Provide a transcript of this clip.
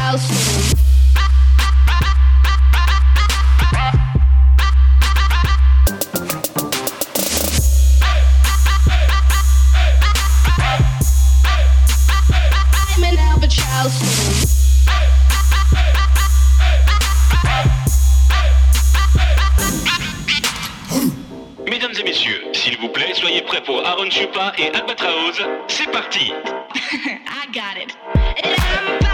child soon. I'm an Albert child soon. Mesdames et messieurs, s'il vous plaît, soyez prêts pour Aaron Chupa et Albatraoz. C'est parti. I got it. And I'm